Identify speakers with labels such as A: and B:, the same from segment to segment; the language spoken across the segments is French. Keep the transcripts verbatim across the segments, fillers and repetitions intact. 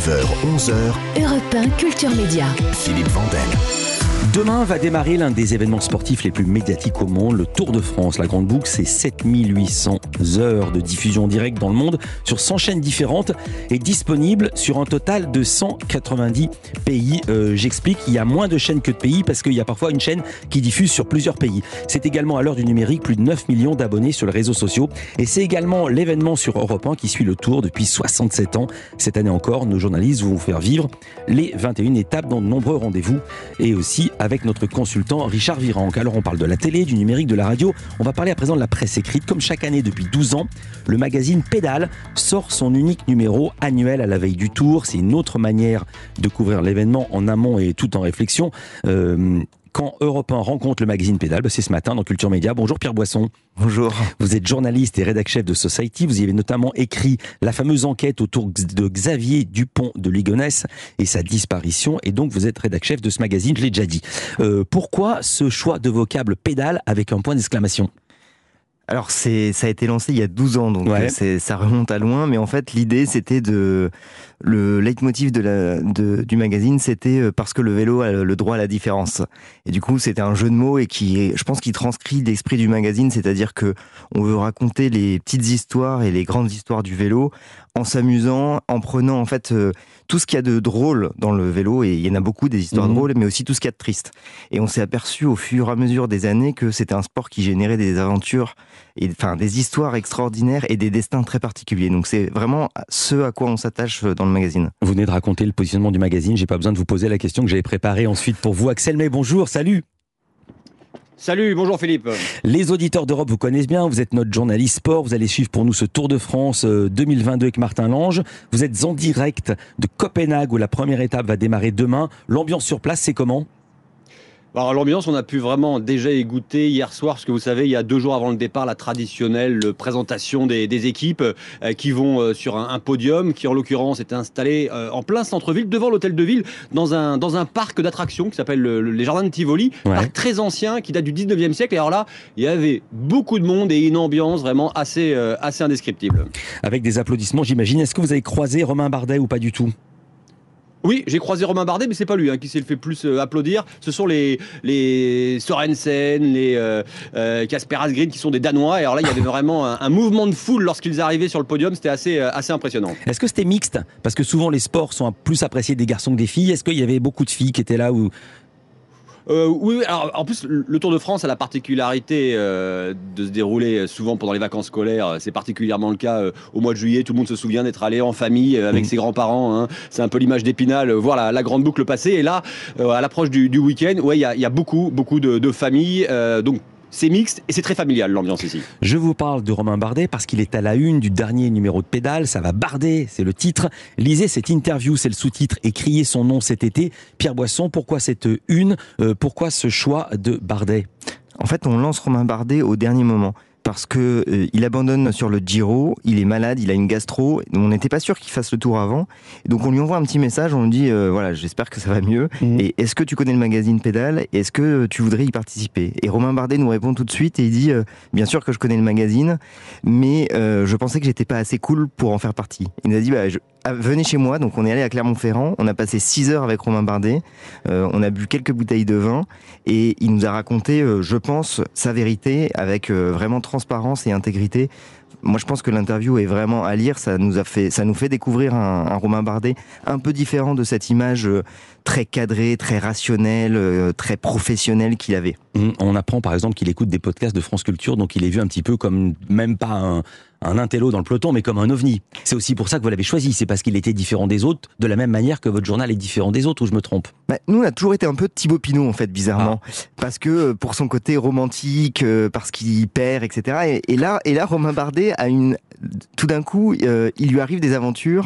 A: neuf heures, onze heures,
B: Europe un Culture Média.
A: Philippe Vandel.
C: Demain va démarrer l'un des événements sportifs les plus médiatiques au monde, le Tour de France. La Grande Boucle, c'est sept mille huit cents heures de diffusion directe dans le monde sur cent chaînes différentes et disponible sur un total de cent quatre-vingt-dix pays. Euh, j'explique, il y a moins de chaînes que de pays parce qu'il y a parfois une chaîne qui diffuse sur plusieurs pays. C'est également à l'heure du numérique plus de neuf millions d'abonnés sur les réseaux sociaux et c'est également l'événement sur Europe un qui suit le Tour depuis soixante-sept ans. Cette année encore, nos journalistes vont vous faire vivre les vingt et une étapes dans de nombreux rendez-vous et aussi avec notre consultant Richard Virenque. Alors on parle de la télé, du numérique, de la radio. On va parler à présent de la presse écrite. Comme chaque année depuis douze ans, le magazine Pédale sort son unique numéro annuel à la veille du Tour. C'est une autre manière de couvrir l'événement en amont et tout en réflexion. Euh, Quand Europe un rencontre le magazine Pédale, bah c'est ce matin dans Culture Média. Bonjour Pierre Boisson.
D: Bonjour.
C: Vous êtes journaliste et rédac-chef de Society. Vous y avez notamment écrit la fameuse enquête autour de Xavier Dupont de Ligonnès et sa disparition. Et donc vous êtes rédac-chef de ce magazine, je l'ai déjà dit. Euh, pourquoi ce choix de vocable Pédale avec un point d'exclamation ?
D: Alors c'est, ça a été lancé il y a douze ans, donc
C: ouais.
D: c'est, ça remonte à loin, mais en fait l'idée c'était de... Le leitmotiv de la, de, du magazine, c'était parce que le vélo a le droit à la différence. Et du coup, c'était un jeu de mots et qui, je pense, qui transcrit l'esprit du magazine, c'est-à-dire que on veut raconter les petites histoires et les grandes histoires du vélo en s'amusant, en prenant en fait euh, tout ce qu'il y a de drôle dans le vélo, et il y en a beaucoup des histoires mmh. drôles, mais aussi tout ce qu'il y a de triste. Et on s'est aperçu au fur et à mesure des années que c'était un sport qui générait des aventures, et, enfin des histoires extraordinaires et des destins très particuliers. Donc c'est vraiment ce à quoi on s'attache dans le magazine.
C: Vous venez de raconter le positionnement du magazine, j'ai pas besoin de vous poser la question que j'avais préparée ensuite pour vous. Axel May, bonjour, salut.
E: Salut, bonjour Philippe.
C: Les auditeurs d'Europe vous connaissent bien, vous êtes notre journaliste sport, vous allez suivre pour nous ce Tour de France deux mille vingt-deux avec Martin Lange. Vous êtes en direct de Copenhague où la première étape va démarrer demain. L'ambiance sur place, c'est comment ?
E: Alors l'ambiance, on a pu vraiment déjà y goûter hier soir, parce que vous savez, il y a deux jours avant le départ, la traditionnelle présentation des, des équipes euh, qui vont euh, sur un, un podium, qui en l'occurrence est installé euh, en plein centre-ville, devant l'hôtel de ville, dans un, dans un parc d'attractions qui s'appelle le, le, les Jardins de Tivoli, ouais. Parc très ancien qui date du dix-neuvième siècle. Et alors là, il y avait beaucoup de monde et une ambiance vraiment assez, euh, assez indescriptible.
C: Avec des applaudissements, j'imagine. Est-ce que vous avez croisé Romain Bardet ou pas du tout ?
E: Oui, j'ai croisé Romain Bardet, mais c'est pas lui hein, qui s'est fait plus euh, applaudir. Ce sont les les Sorensen, les euh, euh, Kasper Asgreen qui sont des Danois. Et alors là, il y avait vraiment un, un mouvement de foule lorsqu'ils arrivaient sur le podium. C'était assez euh, assez impressionnant.
C: Est-ce que c'était mixte ? Parce que souvent les sports sont plus appréciés des garçons que des filles. Est-ce qu'il y avait beaucoup de filles qui étaient là ou...
E: Euh, oui, oui, alors en plus le Tour de France a la particularité euh, de se dérouler souvent pendant les vacances scolaires. C'est particulièrement le cas euh, au mois de juillet. Tout le monde se souvient d'être allé en famille euh, avec mmh. ses grands-parents. Hein. C'est un peu l'image d'Épinal, euh, voir la, la grande boucle passer. Et là, euh, à l'approche du, du week-end, ouais, il y a, y a beaucoup, beaucoup de, de familles. Euh, donc c'est mixte et c'est très familial l'ambiance ici.
C: Je vous parle de Romain Bardet parce qu'il est à la une du dernier numéro de Pédale. Ça va barder, c'est le titre. Lisez cette interview, c'est le sous-titre et criez son nom cet été. Pierre Boisson, pourquoi cette une ? euh, Pourquoi ce choix de Bardet ?
D: En fait, on lance Romain Bardet au dernier moment. Parce que euh, il abandonne sur le Giro, il est malade, il a une gastro, on n'était pas sûr qu'il fasse le Tour avant, et donc on lui envoie un petit message, on lui dit euh, voilà, j'espère que ça va mieux, mmh. et est-ce que tu connais le magazine Pédale, et est-ce que tu voudrais y participer ? Et Romain Bardet nous répond tout de suite et il dit euh, bien sûr que je connais le magazine, mais euh, je pensais que j'étais pas assez cool pour en faire partie. Il nous a dit bah, je... ah, venez chez moi, donc on est allé à Clermont-Ferrand, on a passé six heures avec Romain Bardet, euh, on a bu quelques bouteilles de vin, et il nous a raconté, euh, je pense, sa vérité avec euh, vraiment transparence et intégrité. Moi, je pense que l'interview est vraiment à lire. Ça nous a fait, ça nous fait découvrir un, un Romain Bardet un peu différent de cette image très cadrée, très rationnelle, très professionnelle qu'il avait.
C: On apprend par exemple qu'il écoute des podcasts de France Culture, donc il est vu un petit peu comme même pas un, un intello dans le peloton, mais comme un ovni. C'est aussi pour ça que vous l'avez choisi. C'est parce qu'il était différent des autres, de la même manière que votre journal est différent des autres, ou je me trompe ?
D: Bah, nous, on a toujours été un peu Thibaut Pinot, en fait, bizarrement. Ah. Parce que, pour son côté romantique, parce qu'il perd, et cetera. Et, et là, et là, Romain Bardet a une, tout d'un coup, euh, il lui arrive des aventures,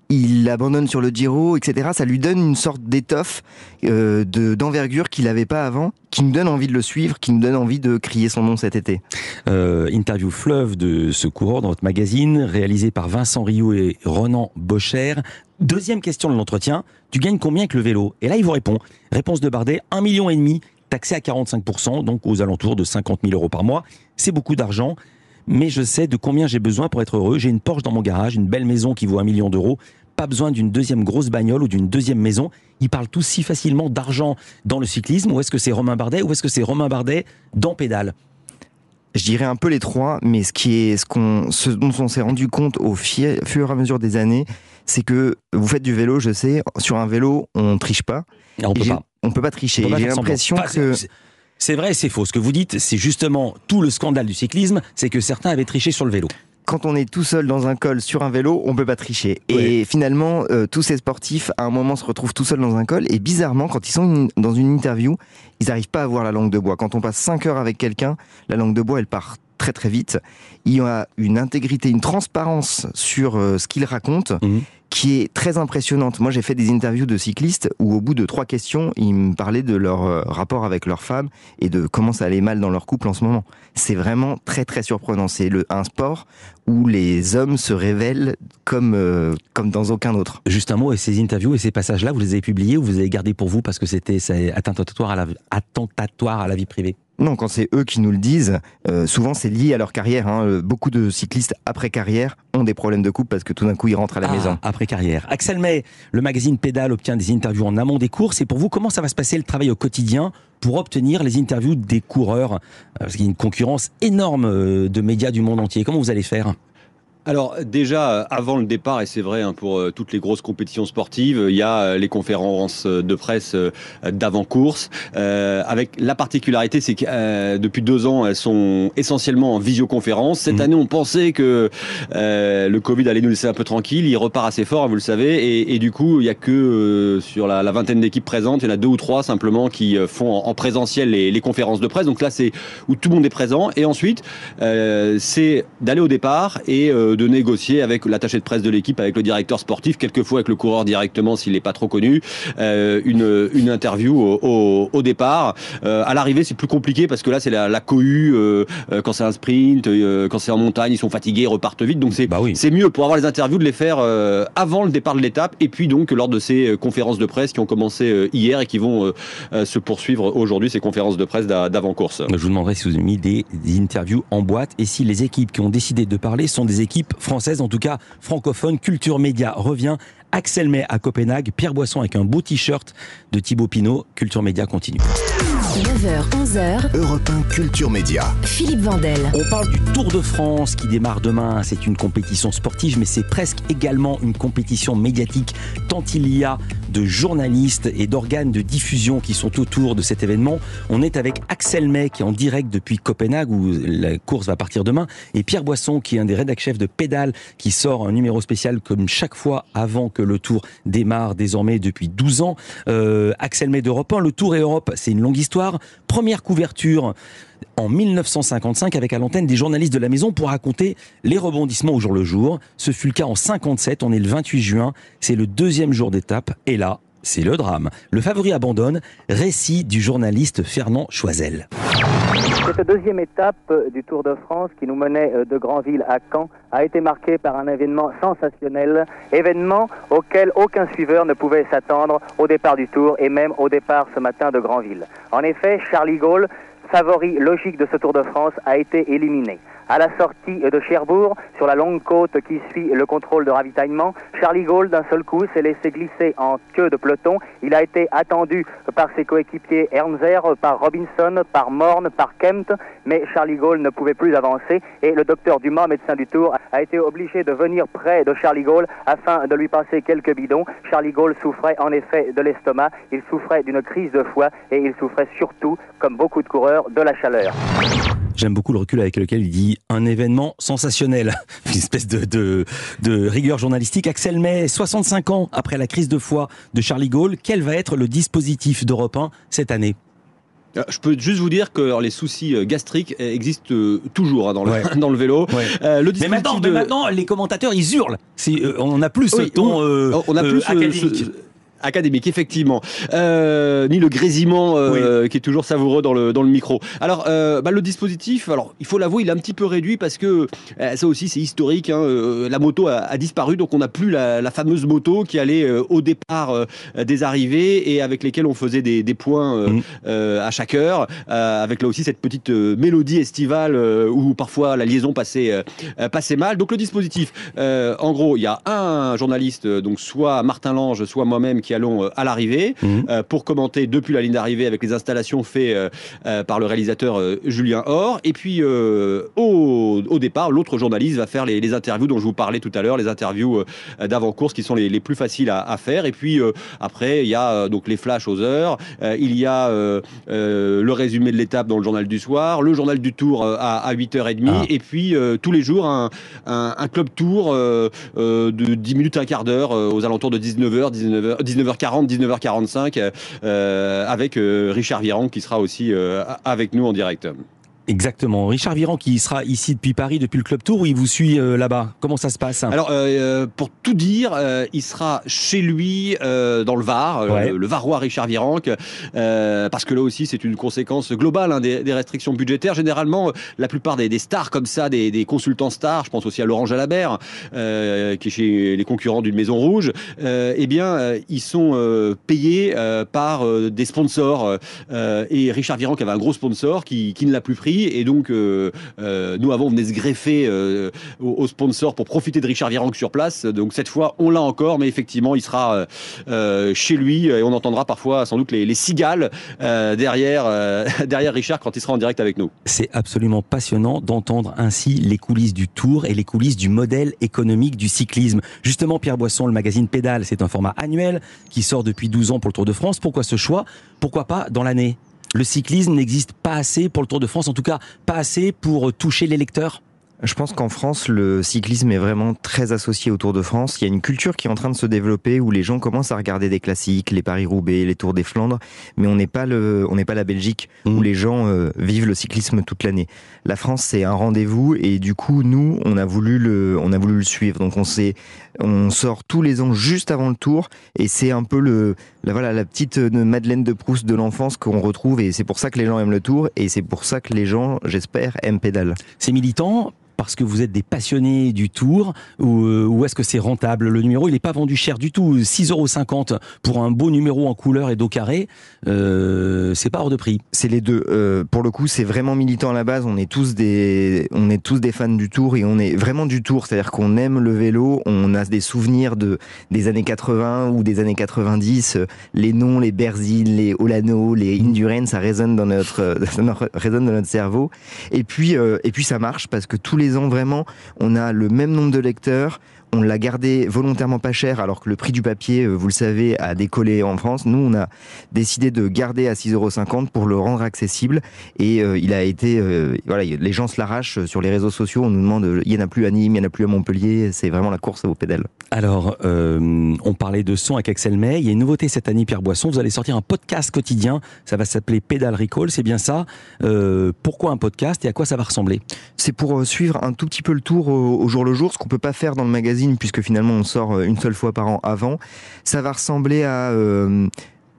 D: il abandonne sur le Giro, et cetera. Ça lui donne une sorte d'étoffe, euh, de, d'envergure qu'il n'avait pas avant, qui nous donne envie de le suivre, qui nous donne envie de crier son nom cet été.
C: Euh, interview fleuve de ce coureur dans votre magazine, réalisé par Vincent Rioux et Ronan Bocher. Deuxième question de l'entretien, tu gagnes combien avec le vélo ? Et là, il vous répond. Réponse de Bardet, un million et demi, taxé à quarante-cinq pour cent, donc aux alentours de cinquante mille euros par mois. C'est beaucoup d'argent, mais je sais de combien j'ai besoin pour être heureux. J'ai une Porsche dans mon garage, une belle maison qui vaut un million d'euros. pas besoin d'une deuxième grosse bagnole ou d'une deuxième maison. Ils parlent tous si facilement d'argent dans le cyclisme. Ou est-ce que c'est Romain Bardet ou est-ce que c'est Romain Bardet dans Pédale ?
D: Je dirais un peu les trois, mais ce, qui est, ce, qu'on, ce dont on s'est rendu compte au fi- fur et à mesure des années, c'est que vous faites du vélo, je sais, sur un vélo, on ne triche pas.
C: On peut
D: Et j'ai-
C: pas.
D: On peut pas tricher.
C: On peut pas
D: Et j'ai
C: faire
D: l'impression
C: semblant. Enfin,
D: que...
C: c'est- C'est vrai et c'est faux. Ce que vous dites, c'est justement tout le scandale du cyclisme, c'est que certains avaient triché sur le vélo.
D: Quand on est tout seul dans un col sur un vélo, on peut pas tricher.
C: Ouais.
D: Et finalement, euh, tous ces sportifs, à un moment, se retrouvent tout seuls dans un col. Et bizarrement, quand ils sont une- dans une interview, ils n'arrivent pas à voir la langue de bois. Quand on passe cinq heures avec quelqu'un, la langue de bois, elle part très très vite. Il y a une intégrité, une transparence sur euh, ce qu'ils racontent,
C: Mhm.
D: qui est très impressionnante. Moi, j'ai fait des interviews de cyclistes où, au bout de trois questions, ils me parlaient de leur euh, rapport avec leur femme et de comment ça allait mal dans leur couple en ce moment. C'est vraiment très très surprenant. C'est le, un sport où les hommes se révèlent comme, euh, comme dans aucun autre.
C: Juste un mot, et ces interviews et ces passages-là, vous les avez publiés ou vous les avez gardés pour vous parce que c'était c'est attentatoire à la, attentatoire à la vie privée ?
D: Non, quand c'est eux qui nous le disent, euh, souvent c'est lié à leur carrière. Hein. Euh, Beaucoup de cyclistes après carrière ont des problèmes de couple parce que tout d'un coup ils rentrent à la
C: Ah,
D: maison.
C: après carrière. Axel May, le magazine Pédale obtient des interviews en amont des courses. Et pour vous, comment ça va se passer le travail au quotidien pour obtenir les interviews des coureurs ? Euh, Parce qu'il y a une concurrence énorme euh, de médias du monde entier. Comment vous allez faire ?
E: Alors déjà, avant le départ, et c'est vrai hein, pour euh, toutes les grosses compétitions sportives, il y a euh, les conférences de presse euh, d'avant-course, euh, avec la particularité, c'est que euh, depuis deux ans, elles sont essentiellement en visioconférence. Cette
C: Mmh.
E: année, on pensait que euh, le Covid allait nous laisser un peu tranquille, il repart assez fort, hein, vous le savez, et, et du coup, il y a que euh, sur la, la vingtaine d'équipes présentes, il y en a deux ou trois simplement qui euh, font en, en présentiel les, les conférences de presse. Donc là, c'est où tout le monde est présent, et ensuite, euh, c'est d'aller au départ et euh, de négocier avec l'attaché de presse de l'équipe, avec le directeur sportif, quelquefois avec le coureur directement s'il n'est pas trop connu, euh, une, une interview au, au, au départ. Euh, à l'arrivée, c'est plus compliqué parce que là, c'est la, la cohue, euh, euh, quand c'est un sprint, euh, quand c'est en montagne, ils sont fatigués, ils repartent vite. Donc c'est
C: Bah oui.
E: c'est mieux pour avoir les interviews de les faire euh, avant le départ de l'étape et puis donc lors de ces euh, conférences de presse qui ont commencé euh, hier et qui vont euh, euh, se poursuivre aujourd'hui, ces conférences de presse d'a- d'avant-course.
C: Je vous demanderai si vous avez mis des, des interviews en boîte et si les équipes qui ont décidé de parler sont des équipes françaises, en tout cas francophones. Culture Média revient. Axel May à Copenhague, Pierre Boisson avec un beau t-shirt de Thibaut Pinot. Culture Média continue.
B: neuf heures, onze heures,
A: Europe un Culture Média.
B: Philippe Vandel.
C: On parle du Tour de France qui démarre demain. C'est une compétition sportive, mais c'est presque également une compétition médiatique, tant il y a de journalistes et d'organes de diffusion qui sont autour de cet événement. On est avec Axel May qui est en direct depuis Copenhague où la course va partir demain, et Pierre Boisson qui est un des rédac-chefs de Pédale qui sort un numéro spécial comme chaque fois avant que le Tour démarre désormais depuis douze ans. Euh, Axel May d'Europe un, le Tour et Europe, c'est une longue histoire. Première couverture en mille neuf cent cinquante-cinq avec à l'antenne des journalistes de la maison pour raconter les rebondissements au jour le jour. Ce fut le cas en cinquante-sept, on est le vingt-huit juin, c'est le deuxième jour d'étape et là, c'est le drame. Le favori abandonne, récit du journaliste Fernand Choisel.
F: Cette deuxième étape du Tour de France qui nous menait de Granville à Caen a été marquée par un événement sensationnel, événement auquel aucun suiveur ne pouvait s'attendre au départ du Tour et même au départ ce matin de Granville. En effet, Charlie Gaulle, favori logique de ce Tour de France, a été éliminé. À la sortie de Cherbourg, sur la longue côte qui suit le contrôle de ravitaillement, Charlie Gaulle d'un seul coup s'est laissé glisser en queue de peloton. Il a été attendu par ses coéquipiers Ernzer, par Robinson, par Morne, par Kempt, mais Charlie Gaulle ne pouvait plus avancer et le docteur Dumas, médecin du Tour, a été obligé de venir près de Charlie Gaulle afin de lui passer quelques bidons. Charlie Gaulle souffrait en effet de l'estomac, il souffrait d'une crise de foie et il souffrait surtout, comme beaucoup de coureurs, de la chaleur.
C: J'aime beaucoup le recul avec lequel il dit un événement sensationnel, une espèce de, de, de rigueur journalistique. Axel May, soixante-cinq ans après la crise de foie de Charlie Gaulle, quel va être le dispositif d'Europe un cette année ?
E: Je peux juste vous dire que alors, les soucis gastriques existent euh, toujours hein, dans, le,
C: Ouais.
E: dans le vélo.
C: Ouais.
E: Euh, le
C: Mais maintenant,
E: dispositif
C: mais
E: de-
C: maintenant, les commentateurs, ils hurlent. C'est, euh, on n'a plus ce
E: Oui,
C: ton
E: oui.
C: euh,
E: on a
C: euh,
E: plus ce-
C: académique.
E: ce- Académique, effectivement. Euh, ni le grésillement euh, oui. qui est toujours savoureux dans le, dans le micro. Alors, euh, bah, le dispositif, alors, il faut l'avouer, il est un petit peu réduit parce que euh, ça aussi, c'est historique. Hein, euh, la moto a, a disparu, donc on n'a plus la, la fameuse moto qui allait euh, au départ euh, des arrivées et avec lesquelles on faisait des, des points euh, mmh. euh, à chaque heure, euh, avec là aussi cette petite euh, mélodie estivale euh, où parfois la liaison passait, euh, passait mal. Donc, le dispositif, euh, en gros, il y a un journaliste, donc soit Martin Lange, soit moi-même, qui allons à l'arrivée mmh. euh, pour commenter depuis la ligne d'arrivée avec les installations faites euh, euh, par le réalisateur euh, Julien Or. Et puis euh, au, au départ, l'autre journaliste va faire les, les interviews dont je vous parlais tout à l'heure, les interviews euh, d'avant-course qui sont les, les plus faciles à, à faire. Et puis euh, après, il y a euh, donc les flashs aux heures, euh, il y a euh, euh, le résumé de l'étape dans le journal du soir, le journal du tour euh, à, à huit heures trente ah. et puis euh, tous les jours un, un, un club tour euh, euh, de dix minutes, un quart d'heure euh, aux alentours de dix-neuf heures, dix-neuf heures quarante, dix-neuf heures quarante-cinq euh, avec euh, Richard Virenque qui sera aussi euh, avec nous en direct.
C: Exactement. Richard Virenque qui sera ici depuis Paris, depuis le Club Tour, ou il vous suit euh, là-bas? Comment ça se passe?
E: Alors, euh, pour tout dire, euh, il sera chez lui euh, dans le Var, ouais. le, le Varois Richard Virenque, euh, parce que là aussi, c'est une conséquence globale hein, des, des restrictions budgétaires. Généralement, la plupart des, des stars comme ça, des, des consultants stars, je pense aussi à Laurent Jalabert, euh, qui est chez les concurrents d'une Maison Rouge, euh, eh bien, euh, ils sont euh, payés euh, par euh, des sponsors. Euh, et Richard Virenque avait un gros sponsor qui, qui ne l'a plus pris. Et donc, euh, euh, nous avons, on venait se greffer euh, aux, aux sponsors pour profiter de Richard Virenque sur place. Donc, cette fois, on l'a encore, mais effectivement, il sera euh, chez lui et on entendra parfois sans doute les, les cigales euh, derrière, euh, derrière Richard quand il sera en direct avec nous.
C: C'est absolument passionnant d'entendre ainsi les coulisses du Tour et les coulisses du modèle économique du cyclisme. Justement, Pierre Boisson, le magazine Pédale, c'est un format annuel qui sort depuis douze ans pour le Tour de France. Pourquoi ce choix? Pourquoi pas dans l'année? Le cyclisme n'existe pas assez pour le Tour de France, en tout cas pas assez pour toucher les lecteurs?
D: Je pense qu'en France, le cyclisme est vraiment très associé au Tour de France. Il y a une culture qui est en train de se développer où les gens commencent à regarder des classiques, les Paris-Roubaix, les Tours des Flandres, mais on n'est pas le, on n'est pas la Belgique où les gens euh, vivent le cyclisme toute l'année. La France, c'est un rendez-vous et du coup, nous, on a voulu le, on a voulu le suivre. Donc on s'est, on sort tous les ans juste avant le Tour et c'est un peu le, la, voilà, la petite Madeleine de Proust de l'enfance qu'on retrouve et c'est pour ça que les gens aiment le Tour et c'est pour ça que les gens, j'espère, aiment Pédale.
C: C'est militant parce que vous êtes des passionnés du Tour ou, ou est-ce que c'est rentable? Le numéro, il n'est pas vendu cher du tout. six euros cinquante pour un beau numéro en couleur et dos carré, euh, c'est pas hors de prix.
D: C'est les deux. Euh, pour le coup, c'est vraiment militant à la base. On est tous des, on est tous des fans du Tour et on est vraiment du Tour. C'est-à-dire qu'on aime le vélo. On a des souvenirs de des années quatre-vingts ou des années quatre-vingt-dix. Les noms, les Berzin, les Olano, les Indurain, ça résonne dans notre, ça résonne dans notre cerveau. Et puis, euh, et puis ça marche parce que tous les ans, vraiment, on a le même nombre de lecteurs. On l'a gardé volontairement pas cher, alors que le prix du papier, vous le savez, a décollé en France. Nous, on a décidé de garder à six euros cinquante pour le rendre accessible. Et euh, il a été, euh, voilà, les gens se l'arrachent sur les réseaux sociaux. On nous demande, il y en a plus à Nîmes, il y en a plus à Montpellier. C'est vraiment la course aux pédales.
C: Alors, euh, on parlait de son avec Axel May. Il y a une nouveauté cette année, Pierre Boisson. Vous allez sortir un podcast quotidien. Ça va s'appeler Pédale Recall. C'est bien ça. Euh, pourquoi un podcast et à quoi ça va ressembler?
D: C'est pour suivre un tout petit peu le Tour au, au jour le jour, ce qu'on peut pas faire dans le magazine puisque finalement on sort une seule fois par an avant. Ça va ressembler à euh,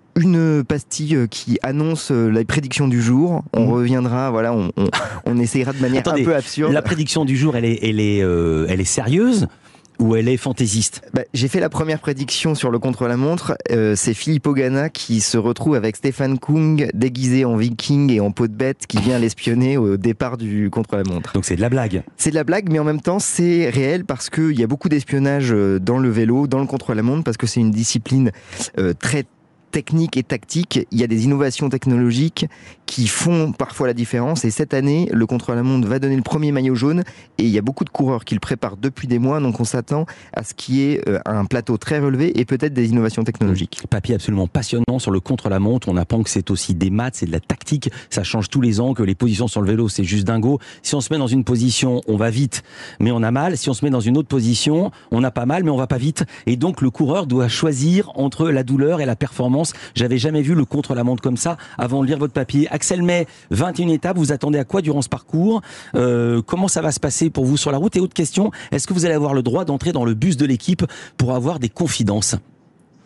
D: une pastille qui annonce la prédiction du jour. On mmh. reviendra, voilà, on, on, on essayera de manière
C: Attendez,
D: un peu absurde.
C: La prédiction du jour, elle est, elle est, euh, elle est sérieuse ou elle est fantaisiste?
D: bah, J'ai fait la première prédiction sur le contre-la-montre. Euh, c'est Philippe Ogana qui se retrouve avec Stéphane Kung déguisé en viking et en peau de bête qui vient l'espionner au départ du contre-la-montre.
C: Donc c'est de la blague.
D: C'est de la blague, mais en même temps c'est réel parce qu'il y a beaucoup d'espionnage dans le vélo, dans le contre-la-montre, parce que c'est une discipline euh, très technique et tactique. Il y a des innovations technologiques qui font parfois la différence et cette année, le contre-la-montre va donner le premier maillot jaune et il y a beaucoup de coureurs qui le préparent depuis des mois, donc on s'attend à ce qu'il y ait un plateau très relevé et peut-être des innovations technologiques.
C: Papier absolument passionnant sur le contre-la-montre, on apprend que c'est aussi des maths, c'est de la tactique, ça change tous les ans, que les positions sur le vélo c'est juste dingo. Si on se met dans une position, on va vite mais on a mal, si on se met dans une autre position, on a pas mal mais on va pas vite et donc le coureur doit choisir entre la douleur et la performance. J'avais jamais vu le contre-la-montre comme ça avant de lire votre papier. Axel May, vingt et une étapes, vous attendez à quoi durant ce parcours? euh, Comment ça va se passer pour vous sur la route? Et autre question, est-ce que vous allez avoir le droit d'entrer dans le bus de l'équipe pour avoir des confidences?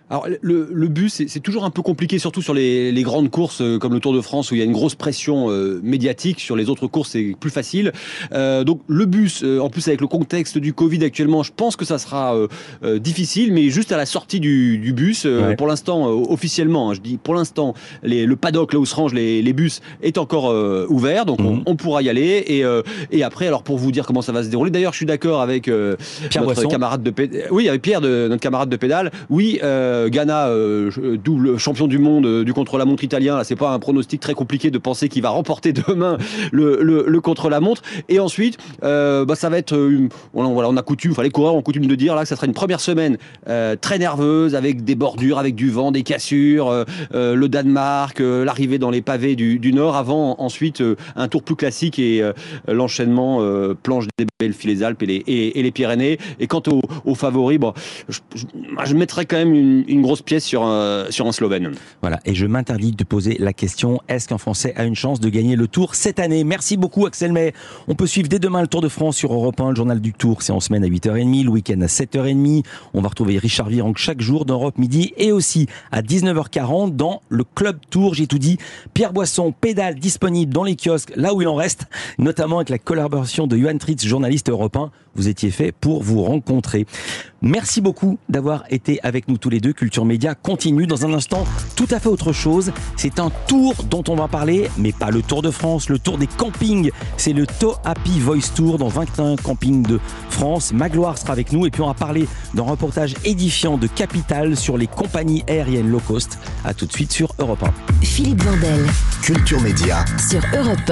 E: Alors le, le bus, c'est, c'est toujours un peu compliqué, surtout sur les, les grandes courses euh, comme le Tour de France où il y a une grosse pression euh, médiatique. Sur les autres courses, c'est plus facile. Euh, donc le bus, euh, en plus avec le contexte du Covid actuellement, je pense que ça sera euh, euh, difficile, mais juste à la sortie du, du bus, euh,
C: Ouais.
E: pour l'instant, euh, officiellement, hein, je dis pour l'instant, les, le paddock là où se rangent les, les bus est encore euh, ouvert, donc on,
C: Mhm.
E: on pourra y aller. Et, euh, et après, alors pour vous dire comment ça va se dérouler, d'ailleurs, je suis d'accord avec euh,
C: Pierre
E: notre
C: Boisson.
E: camarade de pédale. Oui, avec Pierre, de, notre camarade de pédale. Oui, euh, Ghana, euh, double champion du monde euh, du contre-la-montre italien. Là, c'est pas un pronostic très compliqué de penser qu'il va remporter demain le, le, le contre-la-montre. Et ensuite, euh, bah, ça va être, euh, voilà, on a coutume, enfin les coureurs ont coutume de dire là que ça sera une première semaine euh, très nerveuse avec des bordures, avec du vent, des cassures, euh, euh, le Danemark, euh, l'arrivée dans les pavés du, du Nord, avant ensuite euh, un tour plus classique et euh, l'enchaînement euh, planche des Belfi, les Alpes et les, et, et les Pyrénées. Et quant aux, aux favoris, bon, je, je, je mettrais quand même une, une grosse pièce sur un, sur un Slovène.
C: Voilà, et je m'interdis de poser la question, est-ce qu'un Français a une chance de gagner le Tour cette année? Merci beaucoup Axel May. On peut suivre dès demain le Tour de France sur Europe un, le journal du Tour, c'est en semaine à huit heures trente, le week-end à sept heures trente. On va retrouver Richard Virenque chaque jour dans Europe Midi et aussi à dix-neuf heures quarante dans le Club Tour, j'ai tout dit. Pierre Boisson, pédale disponible dans les kiosques, là où il en reste, notamment avec la collaboration de Johan Tritz, journaliste Europe un. Vous étiez fait pour vous rencontrer. Merci beaucoup d'avoir été avec nous tous les deux. Culture Média continue dans un instant. Tout à fait autre chose. C'est un tour dont on va parler, mais pas le Tour de France, le tour des campings. C'est le To Happy Voice Tour dans vingt et un campings de France. Magloire sera avec nous et puis on va parler d'un reportage édifiant de Capital sur les compagnies aériennes low cost. À tout de suite sur Europe un.
B: Philippe Vandel
A: Culture Média
B: sur Europe un.